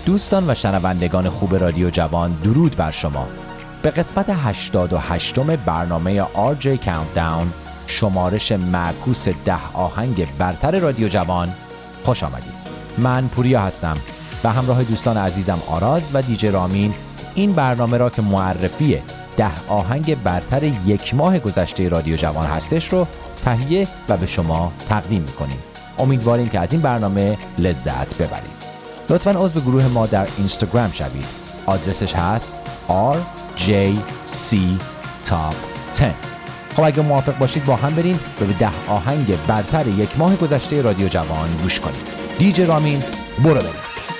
دوستان و شنوندگان خوب رادیو جوان، درود بر شما. به قسمت 88 برنامه RJ Countdown، شمارش معکوس 10 آهنگ برتر رادیو جوان خوش آمدید. من پوریا هستم و همراه دوستان عزیزم آراز و دیجی رامین این برنامه را که معرفی 10 آهنگ برتر یک ماه گذشته رادیو جوان هستش رو تهیه و به شما تقدیم میکنیم. امیدواریم که از این برنامه لذت ببرید. لطفاً عضو گروه ما در اینستاگرام شوید. آدرسش هست RJC Top 10. خب اگه موافق باشید با هم بریم و به 10 آهنگ برتر یک ماه گذشته رادیو جوان گوش کنیم. دیجی رامین برو بریم.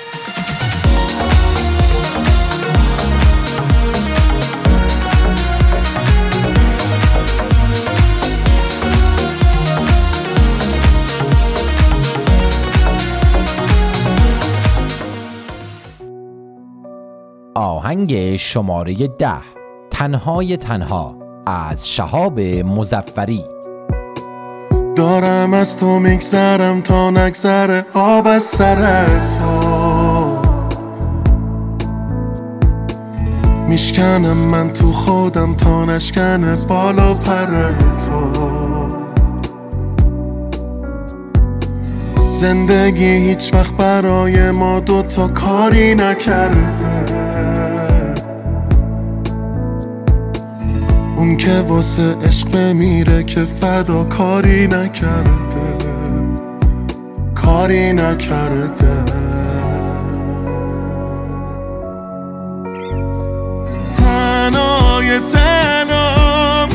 آهنگ شماره 10، تنهای تنها از شهاب مظفری. دارم از تو میگذرم تا نگذره آب از سر تو، میشکنم من تو خودم تا نشکنه بالا پر تو. زندگی هیچ وقت برای ما دوتا کاری نکرده، اون که واسه عشق بمیره که فدا کاری نکرده، کاری نکرده. تنهای تنام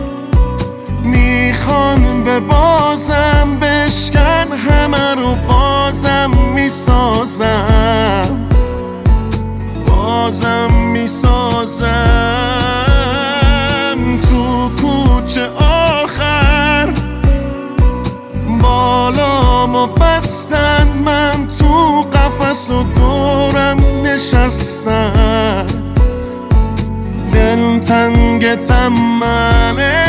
میخوان به بازم بشکن، همه رو بازم میسازم، بازم میسازم. تو کوچه آخر بالامو بستن، من تو قفس و دورم نشستم، دل تنگ تمنه.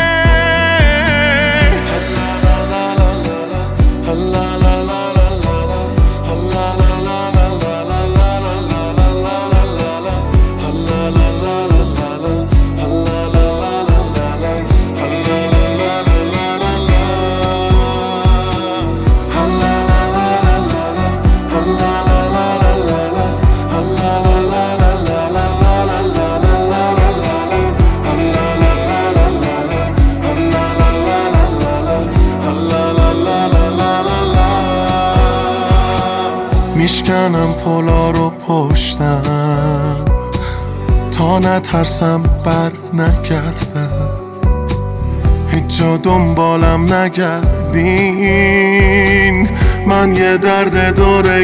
میشکنم پولا رو پشتم تا نترسم بر نگردم، هیچ جا دنبالم نگردین، من یه درد دوره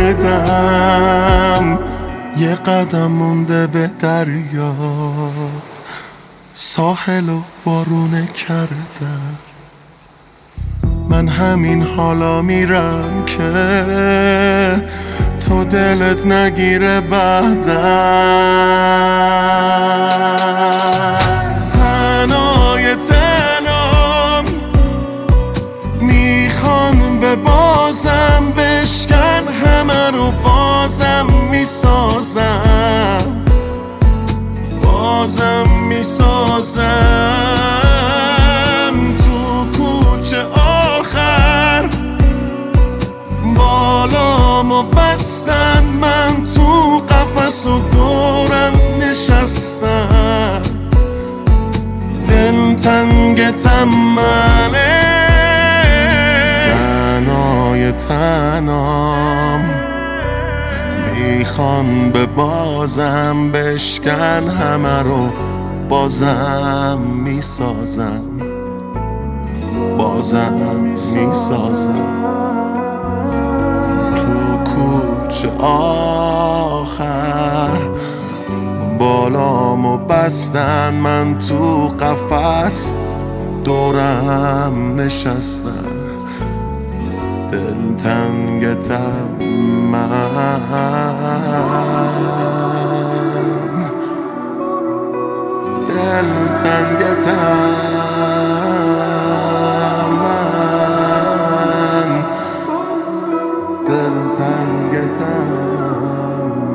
کردم، یه قدم مونده به دریا، ساحل و وارونه کردم. من همین حالا میرم که تو دلت نگیره بعدم. تنهای تنام میخوان به بازم بشکن، همه رو بازم میسازم، بازم میسازم. تو کوچه آخر بالامو بستن، من تو قفس و دورم نشستم، دل تنگ تمنه. تنهای تنام میخوان به بازم بشکن، همه رو بازم میسازم، بازم میسازم. تو کوچه آخر بالامو بستن، من تو قفس دورم نشستم، دل تنگ تمن، دل تنگ تمن، دل تنگ تمن.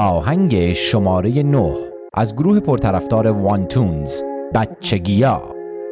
آهنگ شماره 9 از گروه پرطرفدار وانتونز، بچگیا.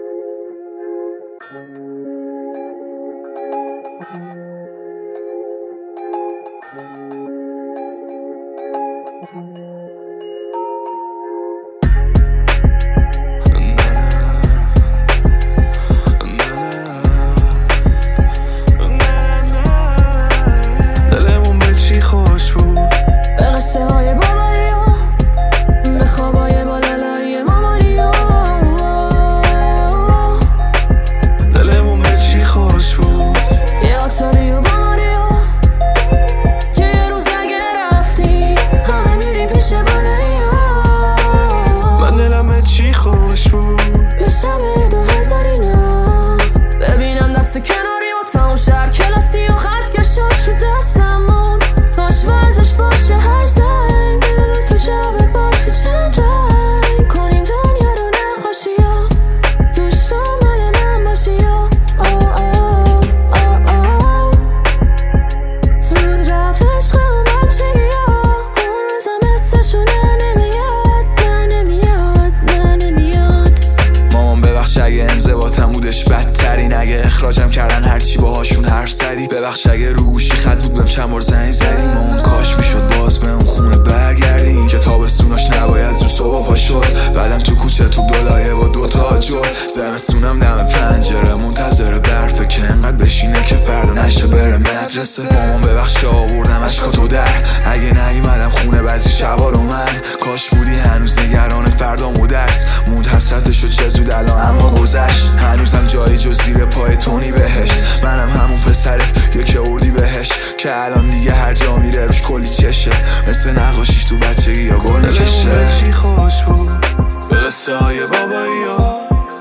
اخراجم کردن هرچی باهاشون حرف زدی. ببخش اگه رو گوشی خط بود بهم چند بار زنگ زدی. ما اون کاش میشد باز به اون خونه برگردی که تابستوناش نباید رو صبح پا شد. بعدم تو کوچه تو دلایه با دوتا جل. زمستونم دم پنجره منتظر برفه که انقدر بشینه که فردا نشه بره مدرسه. مامان ببخش آوردم اشکاتو در اگه نیومدم خونه بعضی شبا رو من. کاش بودی هنوز نگران فردام و درس موند حسرتشو چه زود الان اما گذشت. هنوزم جایی جز زیر پای تونی بهشت. منم همون پسرت یک اردی بهش که الان دیگه هر جا میره روش کلی چشه. مثل نقاشیش تو بچگی یا گل میکشه. چی خوش بود به قصه های بابایی ها،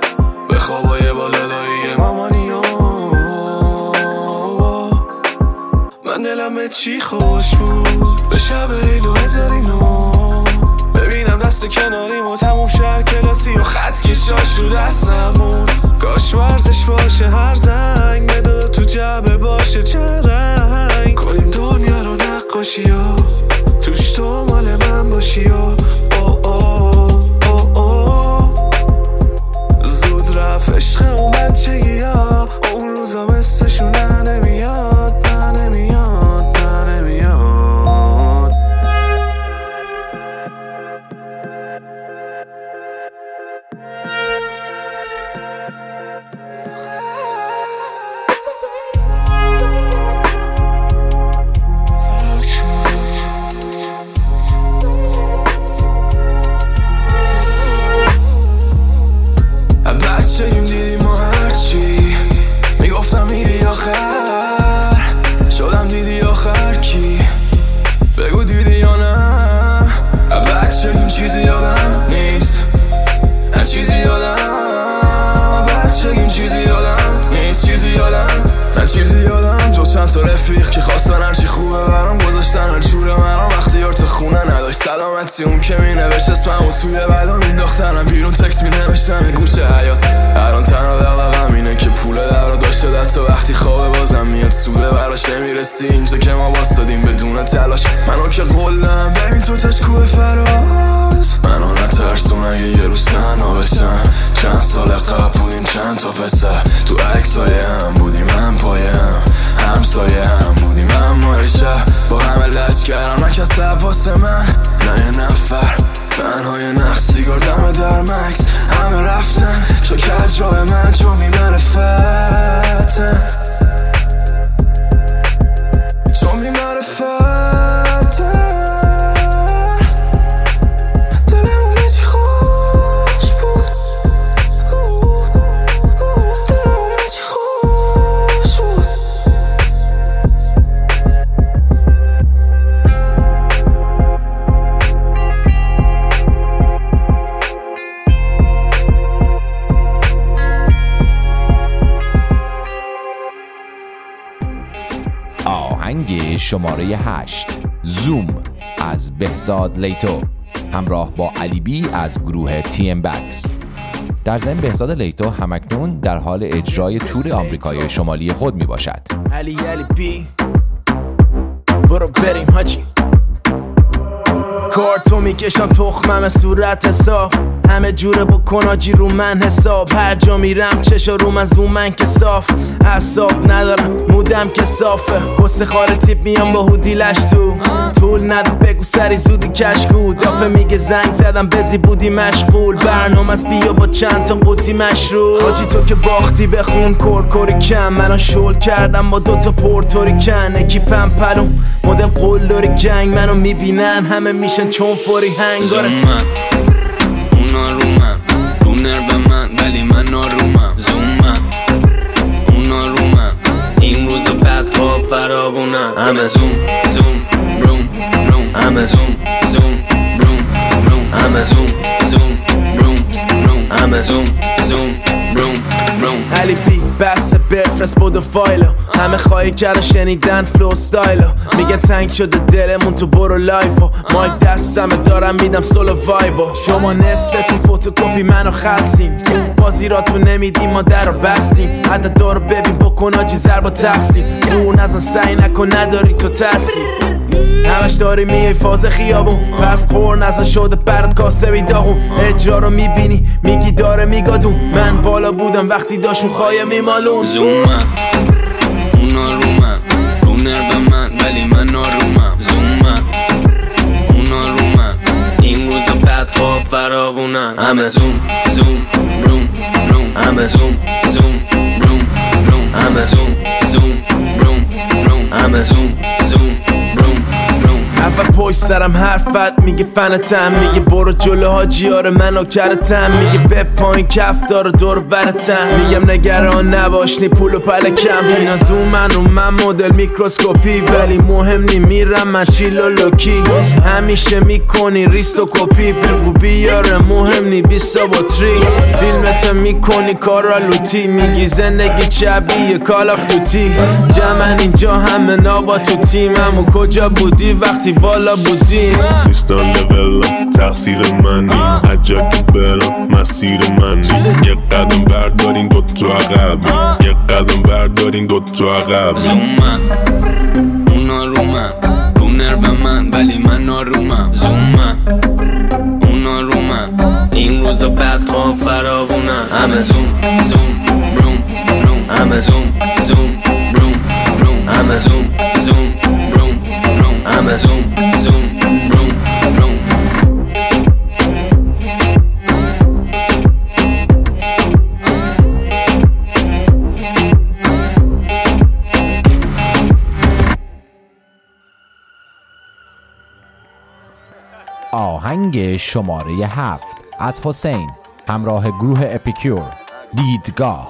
به خوابای بالالایی مامانی ها. من دلم به چی خوش بود به شب عید و 2009 ببینم دست کناریم و تموم شهر کلاسی و خط کشاش رو دستمون. کاش ورزش باشه هر زنگ مداد تو جعبه باشه چه رنگ. کنیم دنیا رو نقاشی ها توش تو مال من باشی ها. زود رفت عشق اون بچگی ها. اون روزا مثلشون نمیاد نمیاد نمیاد. بچگیم دیدیم و هرچی میگفتم میری آخر شدم دیدی آخر کی بگو دیدی یا نه. بچگیم چیزی یادم نیست هر چیزی یادم. بچگیم چیزی یادم نیست چیزی یادم هر چیزی یادم. جو چند تا رفیق که خواستن هرچی خوبه برام گذاشتن هر جوره مرام. وقتی یار تو خونه نداشت سلامتی اون که می نوشت اسمم و توی بلا مینداختنم بیرون تکس می نوشتم این گوشه حیات. الان تنها دقدقم اینه که پول در رو داشته در تا وقتی خوابه بازم میاد سوده براش نمیرسی اینجا که ما باستادیم بدون تلاش. منو که قلم ببین تو تشکوه فراز. منو نترسون اگه یه روز تنها بشم. چند سال قبل بودیم چند تا پسر تو عکسای هم بودیم هم پایم همسایه هم بودیم اما شب با همه لج کردم نکسب واسه من نه یه نفر. تنهای نخ سیگار دم در مکس همه رفتن چو کج راه من چون بی‌معرفتن چون بی‌معرفتن. دلمون به چی خوش بود دلمون به چی خوش بود. آهنگ شماره 8 زوم از بهزاد لیتو همراه با علی بی از گروه TM Bags. در ضمن بهزاد لیتو همکنون در حال اجرای تور آمریکای شمالی خود می باشد. علی بی برو بریم حاجی. کارتو میکشم تخمم صورت حساب همه جوره بکن آجی رو من حساب هر جا میرم چشا رو من زوم من که صاف اعصاب ندارم مودم که صافه کس خاله تیپ میام با هودی لش تو طول نده بگو سری زودی کشکو دافه میگه زنگ زدم بزی بودی مشغول برنامه از بیا با چند تا قوطی مشروب آجی تو که باختی بخون کرکوری کم منو شل کردم با دوتا پورتوریکن اکیپم پلوم مدل قلدری جنگ منو میبینن همه میشن چون فوری هنگاره اونا رو من رو نرو من ولی من نارومم زومم اونا رو من این روزا بعد ها فراوونم همه زوم زوم روم روم همه زوم زوم روم روم همه زوم زوم روم روم همه زوم زوم روم روم علی بی بسته بفرست بودو فایلو همه خواهی کرده شنیدن فلو ستایلو میگه تنگ شده دلمون تو برو لایفو مایک دستمه دارم میدم سولو وایبو شما نصفتون فوتوکوپی منو خلصین تو بازی را تو نمیدیم ما در رو بستیم عدد دارو ببین بکن آجی ضربا تقسیم زور نزن سعی نکن نداری تو تاثیر همش داری میای فاز خیابون پس خور نزن شده برات کاسه بیداغون اجرا رو میبینی میگی داره میگادون من بالا بودم وقتی داشون خواهی میمالون زومم اونا رو من رو نرو من ولی من نارومم زومم اونا رو من این روزا بعد ها فراوونن همه زوم زوم روم روم همه زوم زوم روم روم همه زوم زوم روم روم همه زوم زوم روم روم اول پشت سرم حرفت میگه فنتم میگه برو جلو حاجیار منو کرتم میگه به پایین کفتار دور ورتم میگم نگران نباش نی پول و پلکم اینا زومن رو من مدل میکروسکوپی ولی مهم نی میرم من چیل و لوکی همیشه میکنی ریس و کپی بگو بیاره مهم نی بیسا با تری فیلمت میکنی کارا لوتی میگی زندگی چبیه کال آف دوتی جمعن اینجا همه نابا تو تیمم و کجا بودی وقتی بالا بودی نیستان لولا تقصیر منی عجب که برم مسیر منی یه قدم بردارین دوتا عقبی یه قدم بردارین دوتا عقبی زومم اونا رو من رو نرو من ولی من نارومم زومم اونا رو من این روزا بعد خواب فراوونم همه زوم زوم روم روم همه زوم زوم روم روم همه زوم زوم روم روم همه زوم زوم روم روم آهنگ شماره 7 از حسین همراه گروه اپیکور دیدگاه.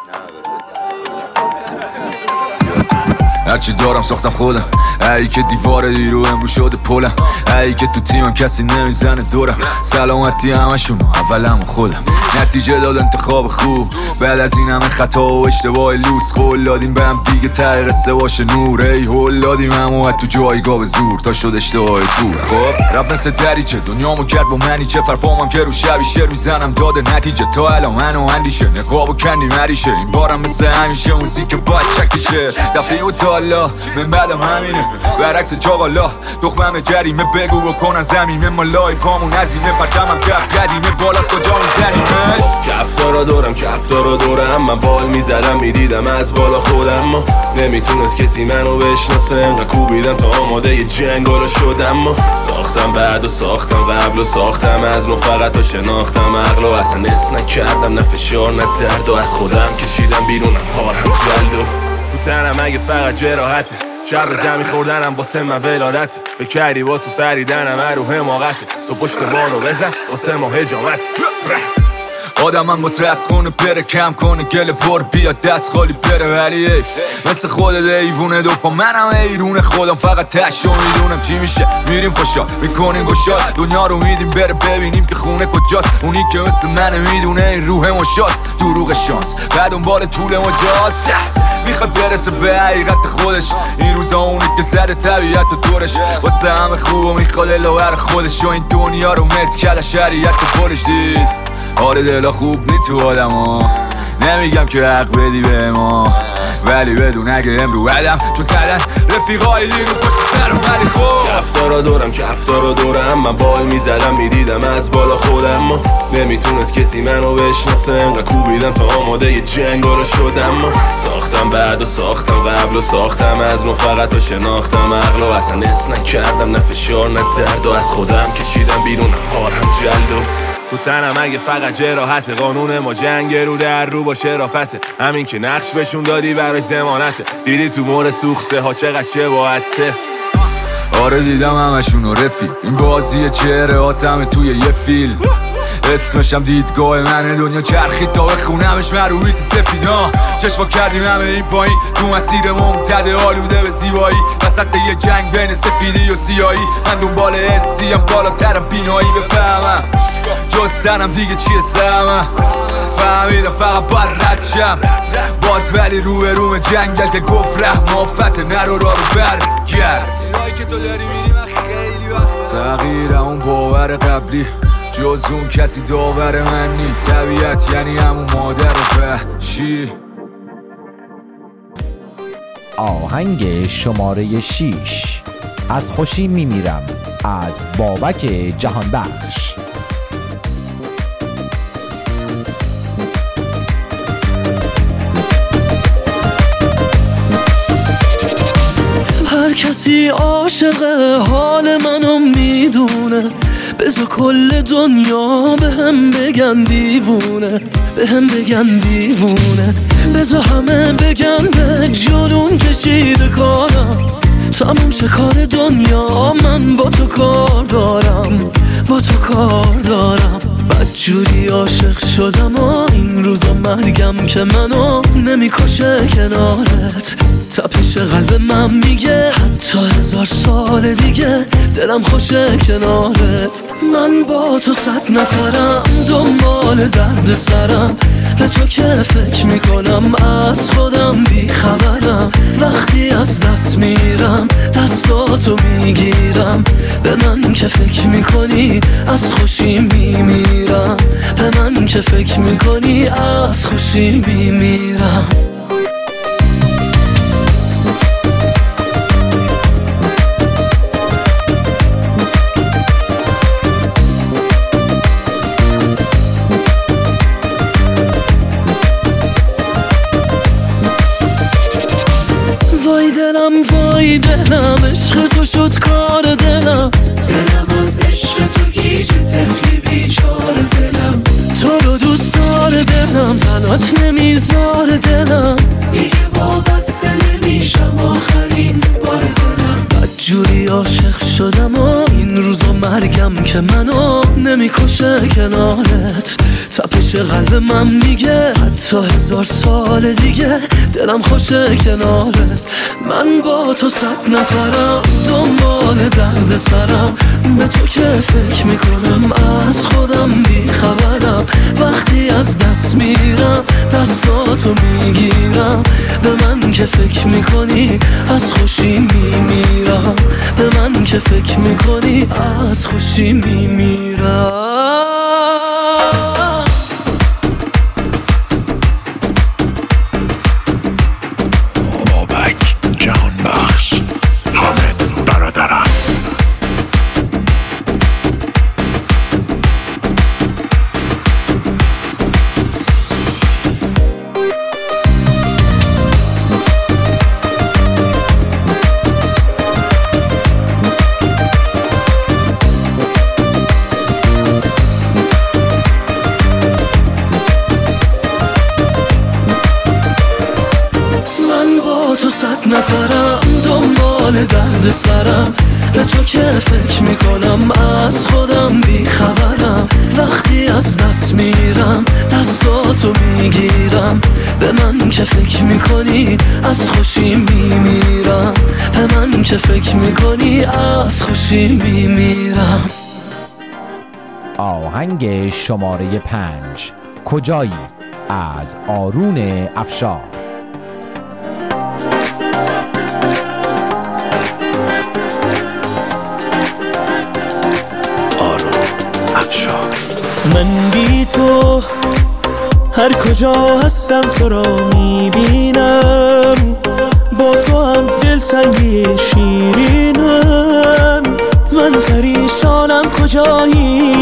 هرچی دارم ساختم خودم ای که دیوار دیرو امرو شده پلم ای که تو تیمم کسی نمیزنه دورم سلامتی همشون اولم خودم نتیجه داد انتخاب خوب بعد از این همه خطا و اشتباه لوس خول دادیم به هم دیگه ته قصه باشه نور ای هول دادیم همو تو جایگاه به زور تا شد اشتباه دور خب رب مثل دریچه دنیامو کرد با منی چه فرفامم که رو شبی شعر میزنم داده نتیجه تا الان منو اندیشه نقابو کندی مریشه این بارم مثل همیشه موزیک باید چکیشه دفعه و تالا من بعدم همینه برعکس جاوالا دخمم جریمه بگو بکنن زمینه مالای پامون عظیمه پرچمم کرد قدیمه بالاست کجا میزنیمش کفتارا دورم کفتارا دورم من بال میزدم میدیدم از بالا خودم ما نمیتونست کسی منو بشناسه انقدر کوبیدم تا آماده یه جنگالا شدم ما ساختم بعد و ساختم قبل و ساختم از نو فقط تا شناختم عقل و اصلا نس نکردم نه فشار نه درد و از خودم کشیدم بیرونم هارم جلد و تو تنم اگه فقط جراحته شب زمین خوردنم واسه من ولادت به کردی با تو پریدنم رو حماقته تو پشت بانو بزن واسه ما هجامت آدم من باز رد کنه پره کم کنه گل پر بیاد دست خالی پره ولی ایف مثل خودت ایوونه دو پا منم ایرونه خودم فقط تشو میدونم چی میشه میریم خوشا میکنیم گشاد دنیا رو میدیم بره ببینیم که خونه کجاست اونی که مثل منه میدونه این روح مشاست دروغ شانس بعد دنبال طول مجاز میخواد برسه به حقیقت خودش این روزا اونی که زده طبیعت و دورش واسه همه خوب و میخواد الاور خودش و این دنیا رو مت کرده شریعت و خودش دید آره دلا خوب نی تو آدم ها نمیگم که حق بدی به ما، ولی بدون اگه امرو بدم چون زدن رفیقای دیگه پشت سرم. ولی خب کفتارا دورم من بال میزدم میدیدم از بالا خودم، ما نمیتونست کسی منو بشناسه، انقدر کوبیدم تا آماده یه جنگارا شدم. ما ساختم بعد و ساختم قبل و ساختم از نو، فقط و شناختم عقل و اصلا اس نکردم، نه فشار نه درد و از خودم کشیدم بیرون هارم جلد و تو تنم اگه فقط جراحت. قانون ما جنگ رو در رو با شرافته، همین که نقش بهشون دادی براش ضمانته، دیدی تو مور سوخته ها چقدر شباهته. آره دیدم همشونو رفیق، این بازی چهره هاسمه توی یه فیلم، اسمشم دیدگاه منه، دنیا چرخید تا بخونمش مروحیت سفیدا. چشما کردیم همه این پایین تو مسیر ممتد آلوده به زیبایی، وسط یه جنگ بین سفیدی و سیایی، من دنبال حسیم بالاترم بینایی بفهمم جز سرم دیگه چیه سهمم. فهمیدم فقط باید رد شم باز، ولی روی روم جنگل که گفت رحم آفت نرو را رو برگرد. که تو داری میری من خیلی وقت تغییر اون باور قبلی، جز اون کسی داور من نی، طبیعت یعنی همون مادر وحشی. آهنگ شماره 6 از خوشی میمیرم از بابک جهانبخش. هر کسی عاشق حال منو میدونه، بذار کل دنیا بهم بگن دیوونه، بهم بگن دیوونه، بذار همه بگن به جنون کشیده کارم، تموم چه کار دنیا من با تو کار دارم، با تو کار دارم. بدجوری عاشق شدم و این روزا مرگم که منو نمیکشه کنارت، تپش قلب من میگه حتی 1000 سال دیگه دلم خوشه کنارت. من با تو 100 نفرم دنبال درد سرم، به تو که فکر میکنم از خودم بیخبرم، وقتی از دست میرم دستاتو میگیرم، به من که فکر میکنی از خوشی میمیرم، به من که فکر میکنی از خوشی میمیرم. وای دلم عشق تو شد کار دلم، دلم از عشق تو گیج طفلی بیچار دلم، تو رو دوست داره دلم تنات نمیذار دلم، دیگه وابسته نمیشم آخرین بار دلم. بدجوری عاشق شدم و این روزا مرگم که منو نمیکشه کنارت، تپش قلب من میگه حتی 1000 سال دیگه دلم خوشه کنارت. من با تو 100 نفرم دنبال درد سرم، به تو که فکر میکنم از خودم بیخبرم، وقتی از دست میرم دستاتو میگیرم، به من که فکر میکنی از خوشی میمیرم، به من که فکر میکنی از خوشی میمیرم. نفرم دنبال درد سرم، به تو که فکر میکنم از خودم بیخبرم، وقتی از دست میرم دستاتو میگیرم، به من که فکر میکنی از خوشی میمیرم، به من که فکر میکنی از خوشی میمیرم. آهنگ شماره 5 کجایی از آرون افشار. من بی تو هر کجا هستم تو را میبینم، با تو هم دلتنگی شیرینم. من پریشانم کجایی،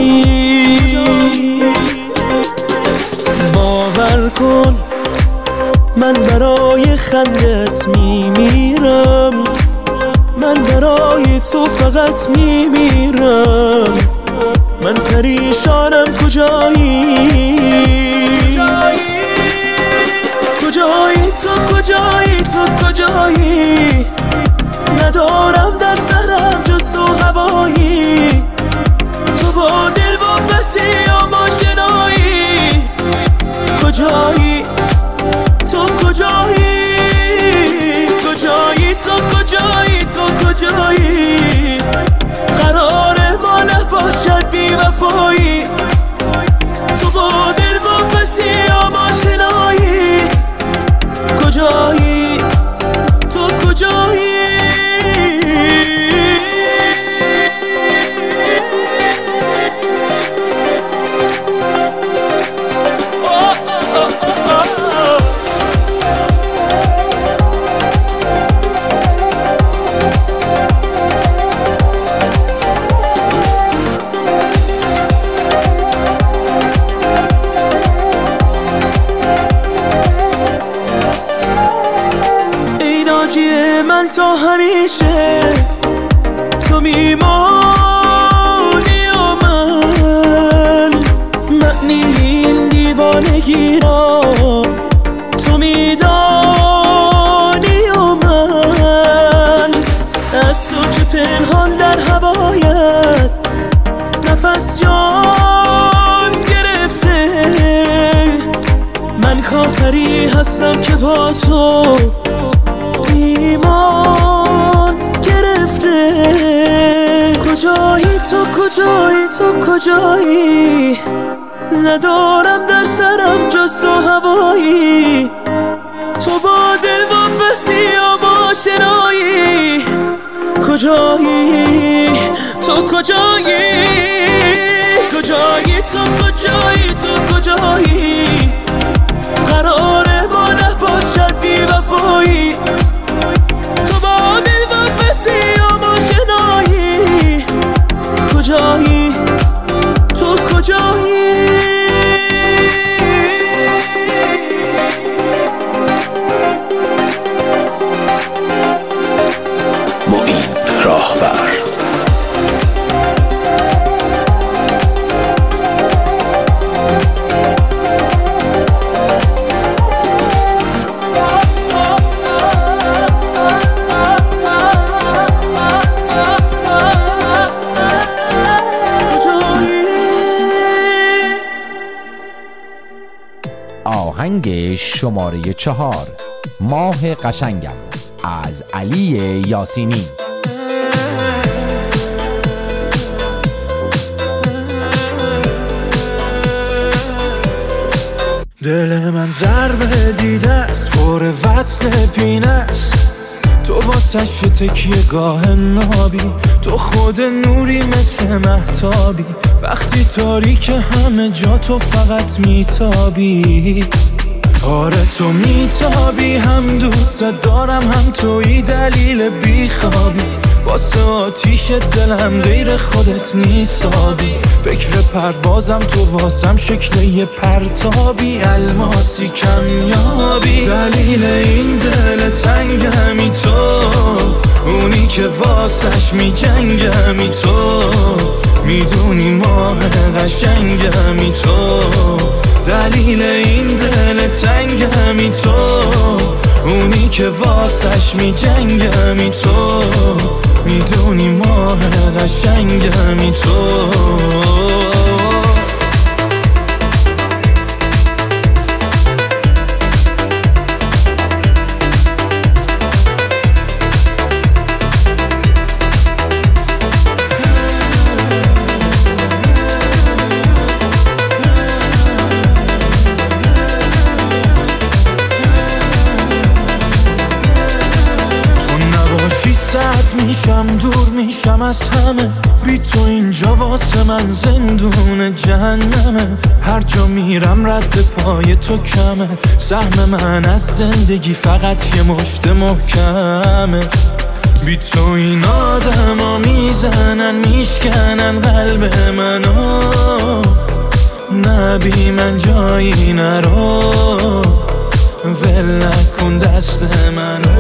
باور کن من برای خندت میمیرم، من برای تو فقط میمیرم. من پریشانم کجایی، کجایی تو، کجایی تو، کجایی؟ ندارم در سرم جز تو هوایی، تو با دل واپسی یا ماشنایی. کجایی تو، کجایی؟ کجایی تو، کجایی تو، کجایی؟ قرار ما نباشد بی وفایی، تو با دل واپسی یا ماشنایی. کجایی تو، کجایی؟ من تا همیشه تو میمانی و من معنی این دیوانگی را تو میدانی و من از تو که پنهان در هوایت نفس جان گرفته. من کافری هستم که با تو ایمان گرفته. کجایی تو، کجایی تو، کجایی؟ ندارم در سرم جز تو هوایی، تو با دل واپسی یا ماشنایی. کجایی تو، کجایی؟ کجایی تو، کجایی تو، کجایی؟ قرار ما نباشد بی وفایی، تو با دل واپسی یا ماشنایی. کجایی تو، کجایی؟ معین راهبر. آهنگ شماره 4، ماه قشنگم از علی یاسینی. دل من ضربه دیده است، خور وصل پینه است، تو واسش تکیه گاه نابی، تو خود نوری مثل مهتابی، وقتی تاریک همه جا تو فقط میتابی. آره تو میتابی، هم دوست دارم هم توی دلیل بیخوابی، واسه آتیش دلم غیر خودت نیستابی. فکر پروازم تو واسم شکل یه پرتابی، الماسی کمیابی. دلیل این دل تنگمی تو، اونی که واسش میجنگمی تو، میدونی ماه قشنگمی تو. دلیل این دل تنگمی تو، اونی که واسش میجنگمی تو، میدونی ماه قشنگمی تو. میشم، دور میشم از همه. بی تو اینجا واسه من زندون جهنمه. هر جا میرم رد پای تو کمه. سهم من از زندگی فقط یه مشت محکمه. بی تو این آدم ها میزنن میشکنن قلب منو. نه بی من جایی نرو، ول نکن دست منو.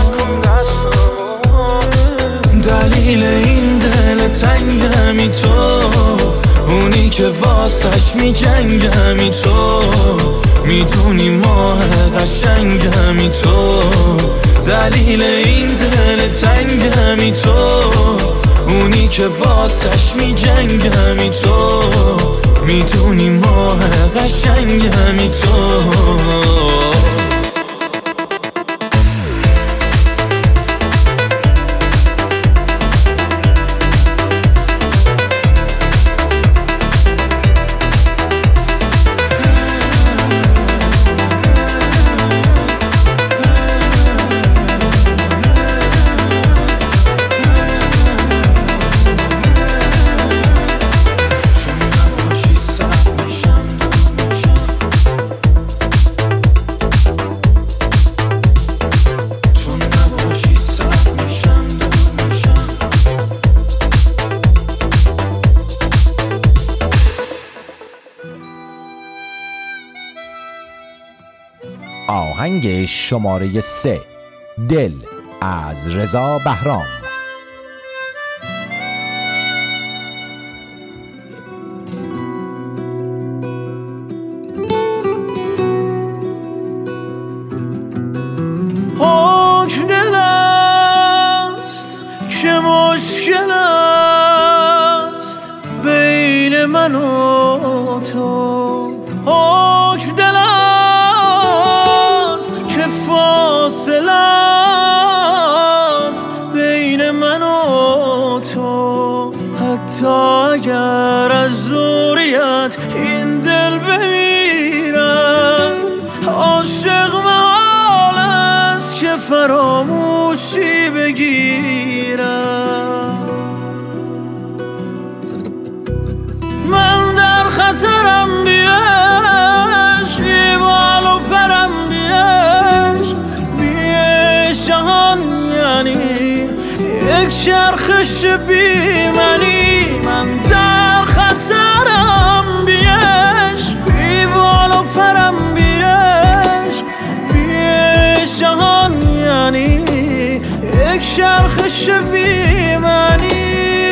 دلیل این دل تنگمی تو، اونی که واسش میجنگمی تو. میدونی ماه قشنگمی تو. دلیل این دل تنگمی تو، اونی که واسش میجنگمی تو. میدونی ماه قشنگمی تو. آهنگ شماره 3 دل از رضا بهرام. حکم دل است که مشکل است بین من و تو. حکم دل است که فاصله است بین من و تو. حتی اگر از دوریت این دل بمیرم، عاشق محال است که فراموشی بگیرم. من در خطرم، بیش بال و پرم، بیش جهان یعنی یک چرخش بی منی. من در خطرم، بیش بال و پرم، بیش جهان یعنی یک چرخش بی منی.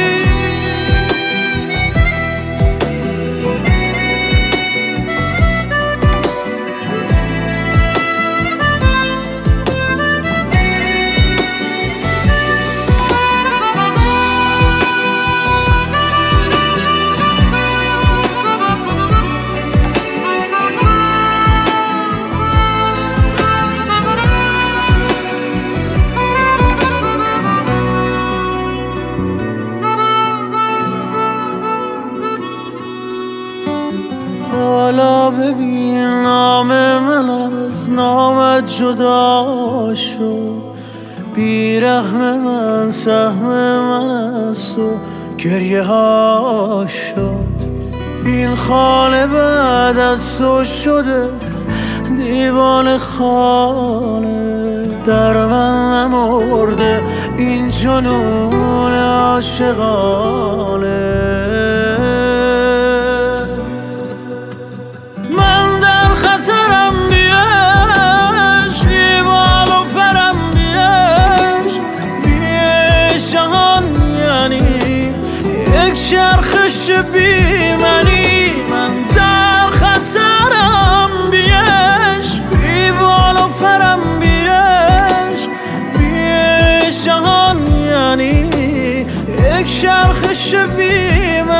حالا ببین نام من از نامت جدا شد. بیرحم من سهم من از تو گریه ها شد. این خانه بعد از تو شده دیوان خانه. در من نمرده این جنون عاشقانه. من در خطرم، بیش بال و پرم، بیش جهان یعنی یک چرخش بی منی. من در خطرم، بیش بال و پرم، بیش جهان یعنی یک چرخش بی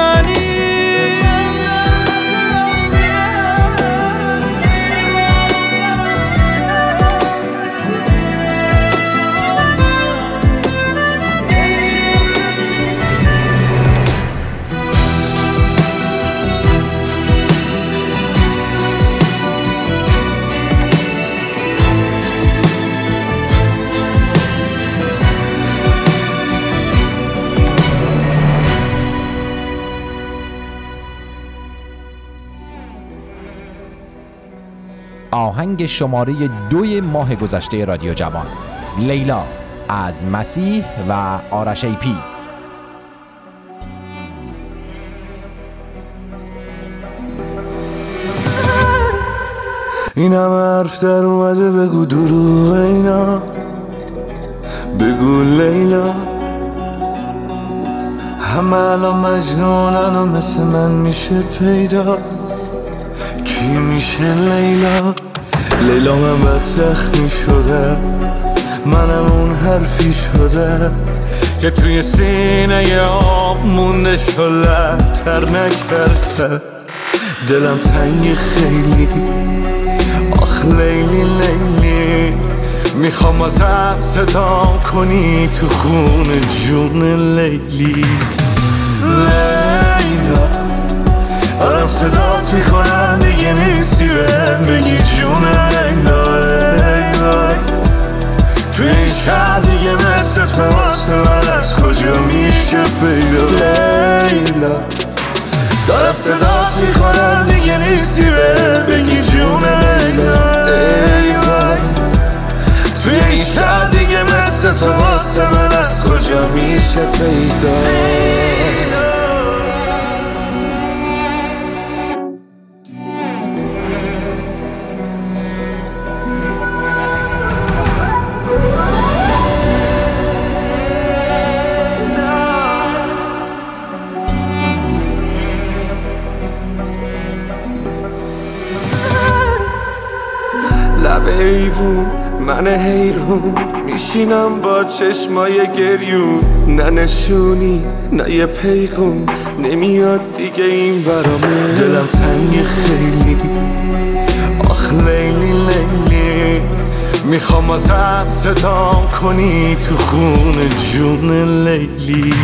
آهنگ شماره 2 ماه گذشته رادیو جوان، لیلا از مسیح و آرش ایپی. اینم حرف در اومده بگو دروغ اینا، بگو لیلا همه الان مجنونن و مثل من میشه پیدا، کی میشه لیلا؟ لیلا من بد زخمی شده، منم اون حرفی شده که توی سینه آب مونده شلتر نکرده، دلم تنگ خیلی آخ لیلی لیلی، میخوام بازم صدا کنی تو خون جون لیلی. لیلا دارم صدات میکنم دیگه نیستی بهم بگی جون لیلا، لیلا توی این شهر دیگه مثل تو واسه من از کجا میشه پیدا؟ لیلا دارم صدات میکنم دیگه نیستی بهم بگی جون لیلا، لیلا توی این شهر دیگه مثل تو واسه من از کجا میشه پیدا؟ لب ایوون من حیرون میشینم با چشمای گریون، نه نشونی نه یه پیغون نمیاد دیگه این برامه، دلم تنگ خیلی آخ لیلی لیلی، میخوام ازم صدا کنی تو خون جون لیلی.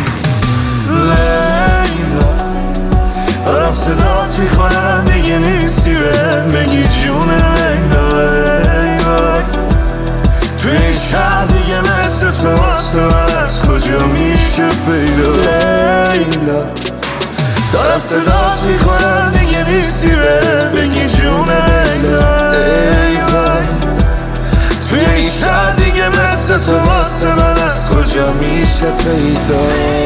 لیلا دارم صدات میکنم دیگه نیستی بهم بگی جون لیلا، لیلا توی این شهر دیگه مثل تو واسه من از کجا میشه پیدا؟ لیلا دارم صدات میکنم دیگه نیستی بهم بگی جون لیلا، لیلا توی این شهر دیگه مثل تو واسه من از کجا میشه پیدا؟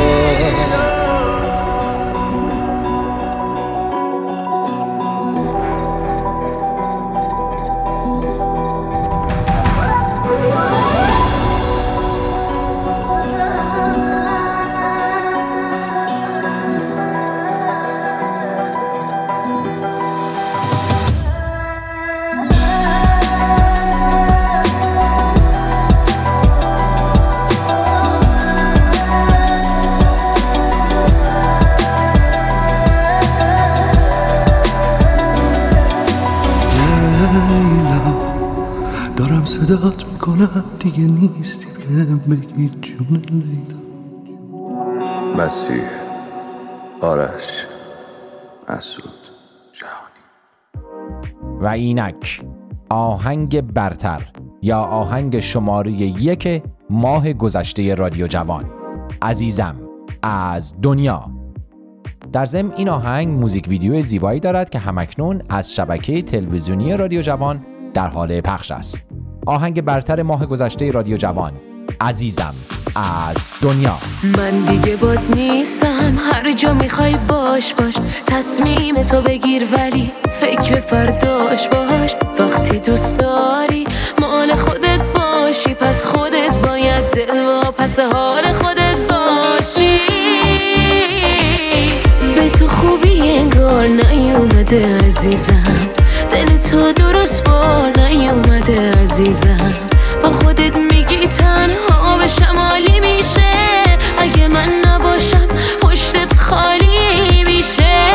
دارم صدات میکنم دیگه نیستی بهم بگی جون لیلا. مسیح، آرش، مسعود، جهانی. و اینک آهنگ برتر یا آهنگ شماره 1 ماه گذشته رادیو جوان، عزیزم از دنیا. در ضمن این آهنگ موزیک ویدیو زیبایی دارد که همکنون از شبکه تلویزیونی رادیو جوان در حال پخش است. آهنگ برتر ماه گذشته رادیو جوان، عزیزم از دنیا. من دیگه باد نیستم، هر جا میخوای باش باش، تصمیم تو بگیر ولی فکر فرداش باش، وقتی دوست داری مال خودت باشی پس خودت باید دل و پس حال خودت باشی. به تو خوبی انگار نیومده عزیزم، دل تو درست بار نیومده عزیزم، با خودت میگی تنها به شمالی میشه، اگه من نباشم پشتت خالی میشه.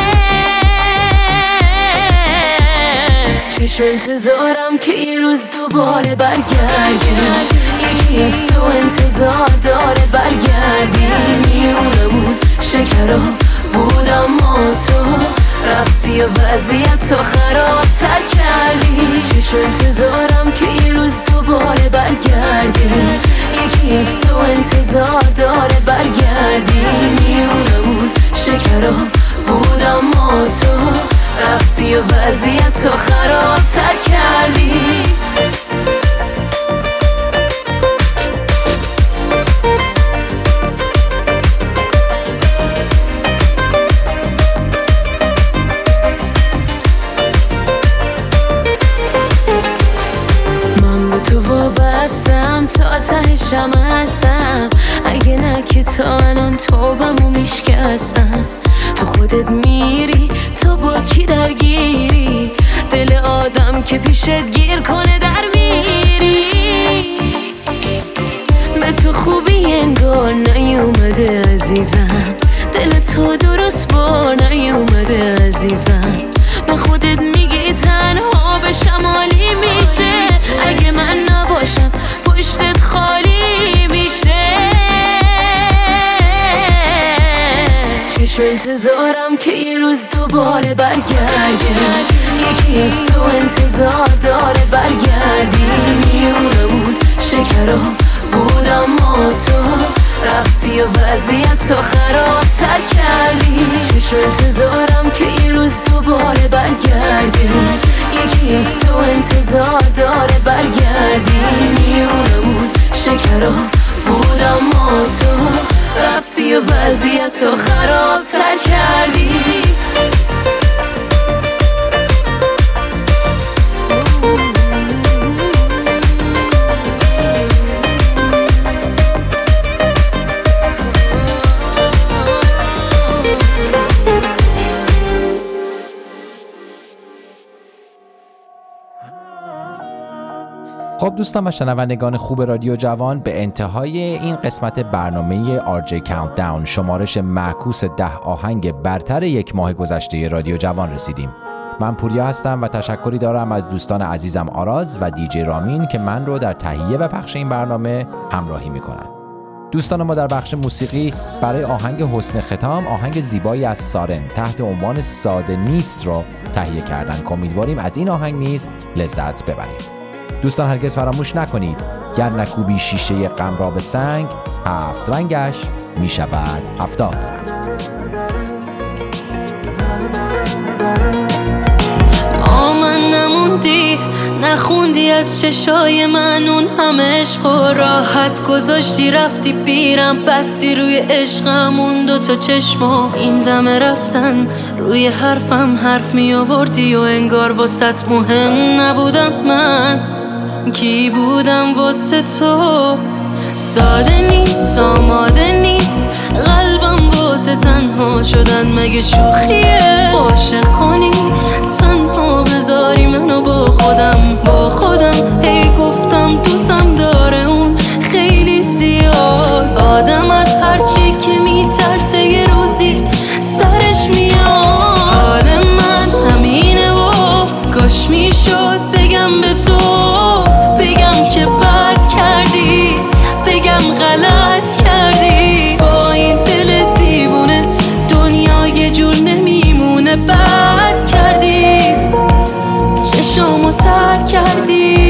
چشم انتظارم که یه روز دوباره برگردی، یکی از تو انتظار داره برگردی، میونمون شکرا بود اما تو رفتی و وضعیت تو خرابتر کردی. چشم انتظارم که یه روز دوباره برگردی، یکی از تو انتظار داره برگردی، میونمون شکرا بود اما تو رفتی و وضعیت تو خرابتر کردی. تهشم هستم، اگه نه که تا الان توبمو میشکستم. تو خودت میری تو با کی درگیری، دل آدم که پیشت گیر کنه در میری. به تو خوبی انگار نیومده عزیزم، دل تو درست با نیومده عزیزم. به خودت میگی تنها به شمالی میشه، اگه من نباشم پشتت خالی میشه. چشم انتظارم که یه روز دوباره برگردی، یکی از تو انتظار داره برگردی. میونمون شکرها بود اما تو رفتی و وضعیت تو خرابتر کردی. چشم انتظارم که یه روز دوباره برگردی، یکی از تو انتظار داره برگردی. میونمون شکرها بود اما تو رفتی و وضعیت تو خرابتر کردی. خب دوستان و شنوندگان خوب رادیو جوان، به انتهای این قسمت برنامه RJ Countdown، شمارش معکوس 10 آهنگ برتر یک ماه گذشته رادیو جوان رسیدیم. من پوریا هستم و تشکری دارم از دوستان عزیزم آراز و دیجی رامین که من رو در تهیه و پخش این برنامه همراهی میکنن. دوستان ما در بخش موسیقی برای آهنگ حسن ختام آهنگ زیبایی از سارن تحت عنوان ساده نیست رو تهیه کردن که امیدواریم از این آهنگ نیز لذت ببرید. دوستان هرگز فراموش نکنید گر نکوبی شیشه غم را به سنگ، 7 رنگش می شود 70 رنگ. من نموندی نخوندی از چشای من اون همه عشق و راحت گذاشتی رفتی بیرم بستی روی عشقمون دوتا چشما. این دم رفتن روی حرفم حرف می آوردی و انگار واسط مهم نبودم. من کی بودم واسه تو؟ ساده نیست آماده نیست قلبم واسه تنها شدن، مگه شوخیه عاشق کنی تنها بذاری منو با خودم هی گفتم دوستم داره اون خیلی زیاد. آدم از هرچی که میترسه یه روزی سرش میاد. حال من همینه و کاش میشد بگم به تو، بگم که بد کردی، بگم غلط کردی. با این دل دیوونه دنیا یه جور نمیمونه. بد کردی چشامو تر کردی.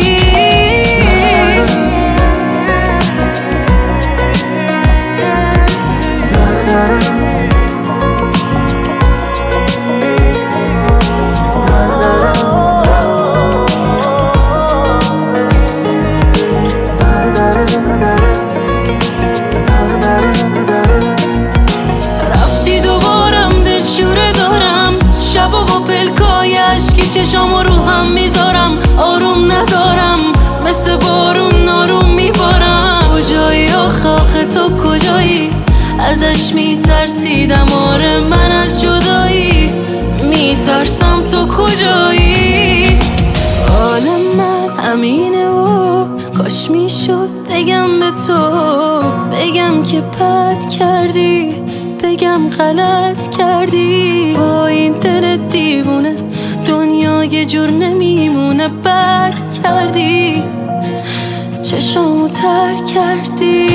چشامو رو هم میذارم آروم ندارم، مثل بارون ناروم میبارم. کجایی آخه تو کجایی؟ ازش میترسیدم آره من از جدایی میترسم. تو کجایی؟ حال من همینه و کاش میشد بگم به تو، بگم که بد کردی، بگم غلط کردی. با این دل دیوونه دنیا یه جور نمیمونه. بد کردی چشامو تر کردی.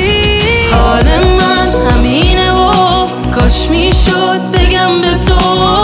حال من همینه و کاش میشد بگم به تو،